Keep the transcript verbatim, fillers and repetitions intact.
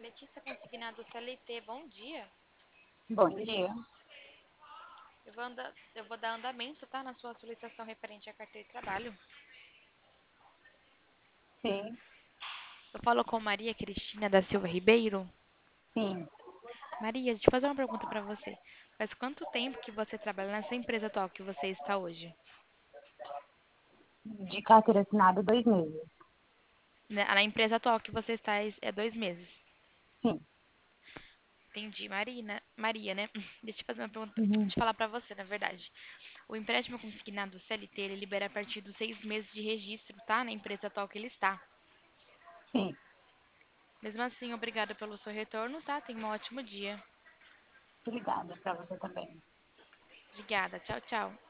Letícia Consignado C L T, bom dia. Bom dia. Eu vou, anda- eu vou dar andamento, tá, na sua solicitação referente à carteira de trabalho. Sim, Eu falo com Maria Cristina da Silva Ribeiro. sim. Maria, deixa eu fazer uma pergunta para você. Faz quanto tempo que você trabalha nessa empresa atual que você está hoje? De carteira assinada, dois meses. Na na empresa atual que você está é é dois meses. Sim. Entendi. Marina, Maria, né? Deixa eu fazer uma pergunta. Uhum. Deixa eu falar para você, na verdade. O empréstimo consignado C L T, ele libera a partir dos seis meses de registro, tá? Na empresa atual que ele está. Sim. Mesmo assim, obrigada pelo seu retorno, tá? Tenha um ótimo dia. Obrigada para você também. Obrigada. Tchau, tchau.